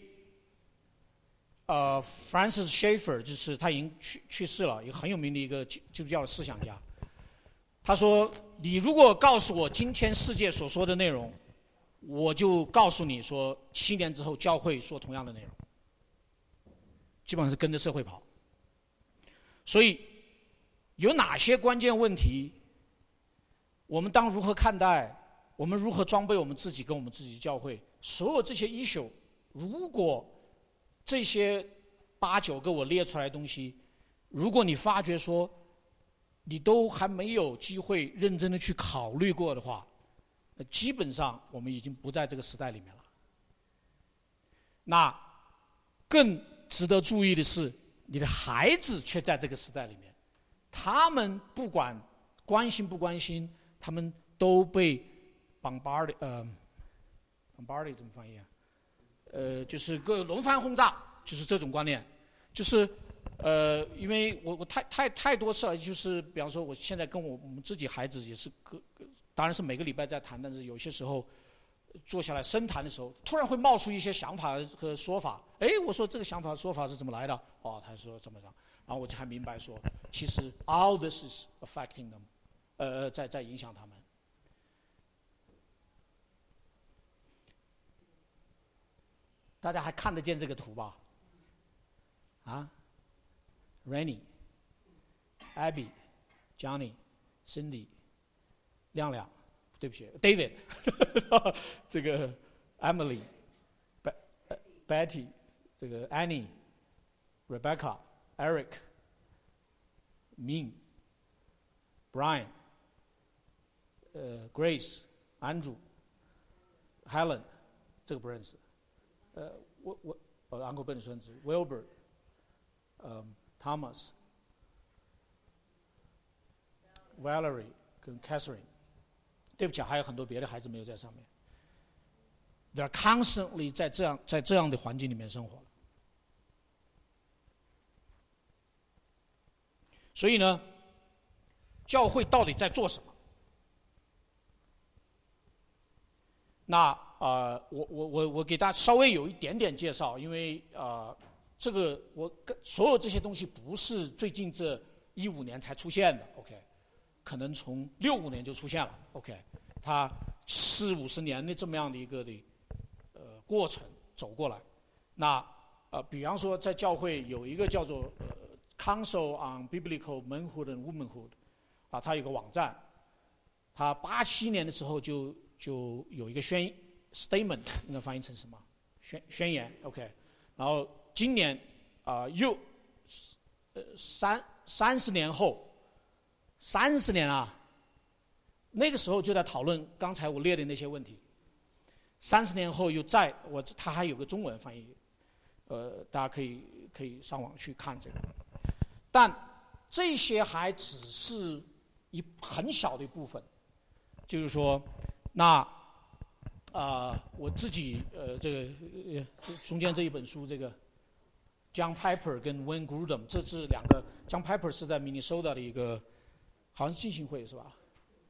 呃 ，Francis Schaeffer 就是他已经去去世了，一个很有名的一个基督教的思想家。他说：“你如果告诉我今天世界所说的内容，我就告诉你说，七年之后教会说同样的内容。”基本上是跟着社会跑，所以有哪些关键问题，我们当如何看待？我们如何装备我们自己跟我们自己教会？所有这些 issue， 如果这些八九个我列出来的东西，如果你发觉说你都还没有机会认真的去考虑过的话，那基本上我们已经不在这个时代里面了。那更值得注意的是，你的孩子却在这个时代里面，他们不管关心不关心，他们都被 bombarded， 呃 bombarded 怎么翻译啊？呃，就是个轮番轰炸，就是这种观念，就是呃，因为我我太太太多次了，就是比方说，我现在跟我我们自己孩子也是个，当然是每个礼拜在谈，但是有些时候坐下来深谈的时候，突然会冒出一些想法和说法。哎，我说这个想法说法是怎么来的？哦，他说怎么样？然后我才明白说，其实 all this is affecting them， 呃，在在影响他们。大家还看得见这个图吧？啊 ，Rennie、Abby， Johnny、Cindy、亮亮，对不起 ，David， 这个 Emily、Betty， 这个 Annie、Rebecca、Eric、Min、Brian， 呃 Grace、Andrew、Helen， 这个不认识，呃，我我我 Uncle Ben 的孙子 Wilbur， 呃 Thomas。Valerie 跟 Catherine， 对不起，还有很多别的孩子没有在上面。They're constantly 在这样在这样的环境里面生活。所以呢，教会到底在做什么？那呃，我我我我给大家稍微有一点点介绍，因为呃，这个我跟所有这些东西不是最近这一五年才出现的 ，OK。可能从六五年就出现了 ，OK， 它四五十年的这么样的一个的呃过程走过来。那呃，比方说在教会有一个叫做呃 Council on Biblical Manhood and Womanhood， 啊，它有个网站，它八七年的时候就就有一个宣 statement， 应该翻译成什么？宣宣言 ，OK， 然后今年啊、呃、又呃三三十年后。三十年啊，那个时候就在讨论刚才我列的那些问题。三十年后又再我他还有个中文翻译，呃，大家可以可以上网去看这个。但这些还只是一很小的一部分，就是说，那啊、呃，我自己呃这个呃中间这一本书这个 John Piper 跟 Wayne Grudem， 这是两个 John Piper 是在 Minnesota 的一个。好像是浸信会是吧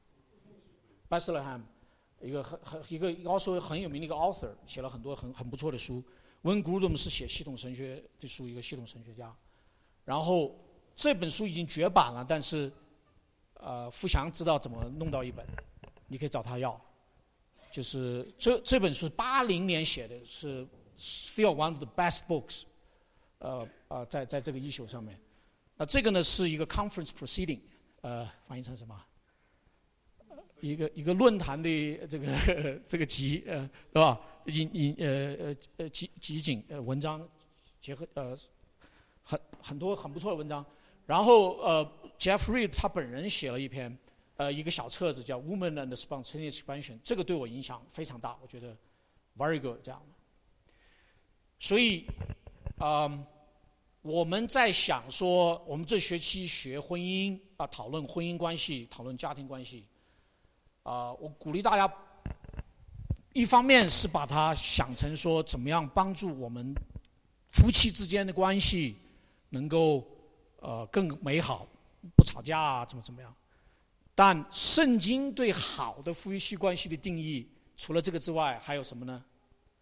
？Bethlehem， 一个很很一个 also 很有名的一个 author， 写了很多很很不错的书。Wayne Grudem 是写系统神学的书，一个系统神学家。然后这本书已经绝版了，但是呃，富祥知道怎么弄到一本，你可以找他要。就是这这本书是八零年写的，是 still one of the best books， 呃呃，在在这个 issue 上面。那这个呢是一个 conference proceeding。呃，翻译成什么？一个一个论坛的这个这个集，呃，是吧？引引呃呃呃集集锦呃文章，结合呃很很多很不错的文章。然后呃 ，Jeff Reed 他本人写了一篇呃一个小册子叫《Woman and Spontaneous Expansion》，这个对我影响非常大，我觉得 very good 这样。所以，嗯。我们在想说，我们这学期学婚姻啊，讨论婚姻关系，讨论家庭关系，啊，我鼓励大家，一方面是把它想成说，怎么样帮助我们夫妻之间的关系能够呃更美好，不吵架啊，怎么怎么样。但圣经对好的夫妻关系的定义，除了这个之外，还有什么呢？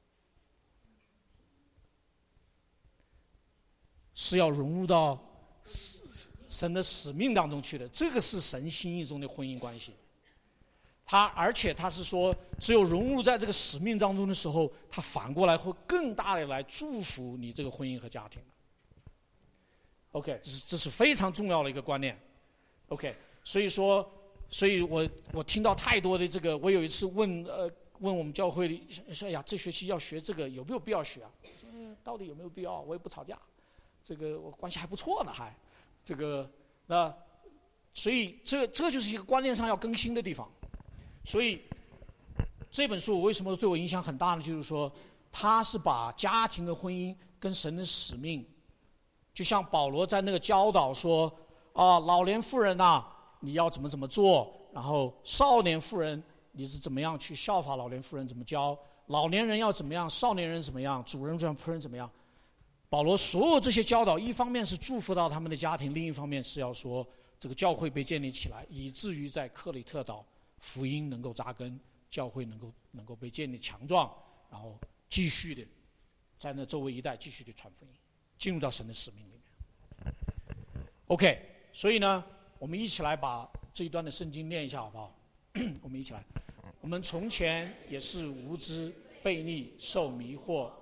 是要融入到神的使命当中去的，这个是神心意中的婚姻关系。他而且他是说，只有融入在这个使命当中的时候，他反过来会更大的来祝福你这个婚姻和家庭。OK， 这是这是非常重要的一个观念。OK， 所以说，所以我我听到太多的这个，我有一次问呃问我们教会里说，哎呀，这学期要学这个，有没有必要学啊？说到底有没有必要？我也不吵架。这个我关系还不错呢，还，这个那，所以这这就是一个观念上要更新的地方。所以这本书我为什么对我影响很大呢？就是说，它是把家庭和婚姻跟神的使命，就像保罗在那个教导说啊，老年妇人呐，你要怎么怎么做，然后少年妇人你是怎么样去效法老年妇人怎么教，老年人要怎么样，少年人怎么样，主人怎么样，仆人怎么样。保罗所有这些教导，一方面是祝福到他们的家庭，另一方面是要说这个教会被建立起来，以至于在克里特岛福音能够扎根，教会能够能够被建立强壮，然后继续的在那周围一带继续的传福音，进入到神的使命里面。OK， 所以呢，我们一起来把这一段的圣经念一下，好不好？我们一起来。我们从前也是无知、悖逆、受迷惑。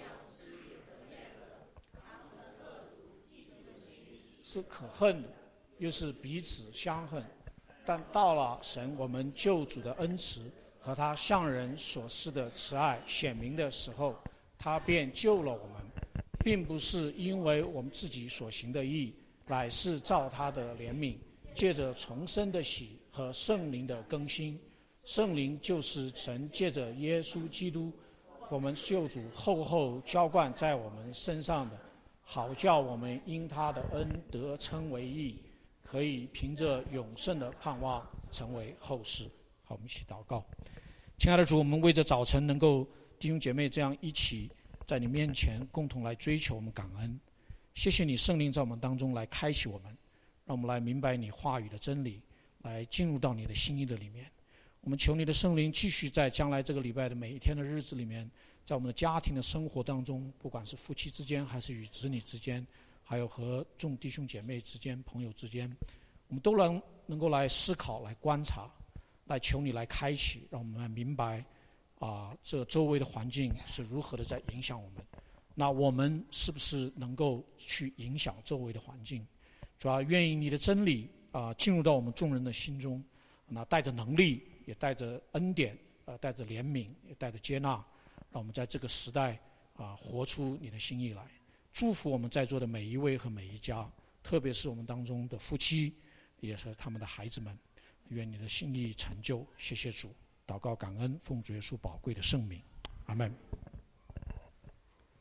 是可恨的， 又是彼此相恨。但到了神我们救主的恩慈和他向人所施的慈爱显明的时候，他便救了我们，并不是因为我们自己所行的义，乃是照他的怜悯，借着重生的喜和圣灵的更新。圣灵就是神借着耶稣基督我们救主厚厚浇灌在我们身上的，好叫我们因他的恩得称为义，可以凭着永生的盼望成为后世。好，我们一起祷告。亲爱的主，我们为着早晨能够弟兄姐妹这样一起在你面前共同来追求，我们感恩。谢谢你圣灵在我们当中来开启我们，让我们来明白你话语的真理，来进入到你的心意的里面。我们求你的圣灵继续在将来这个礼拜的每一天的日子里面，在我们的家庭的生活当中，不管是夫妻之间还是与子女之间，还有和众弟兄姐妹之间、朋友之间，我们都能能够来思考、来观察，来求你来开启，让我们来明白啊，这周围的环境是如何的在影响我们。那我们是不是能够去影响周围的环境？主要愿意你的真理啊进入到我们众人的心中，那带着能力，也带着恩典，呃，带着怜悯，也带着接纳，让我们在这个时代啊活出你的心意来。祝福我们在座的每一位和每一家，特别是我们当中的夫妻，也是他们的孩子们。愿你的心意成就。谢谢主，祷告感恩，奉主耶稣宝贵的圣名，阿们。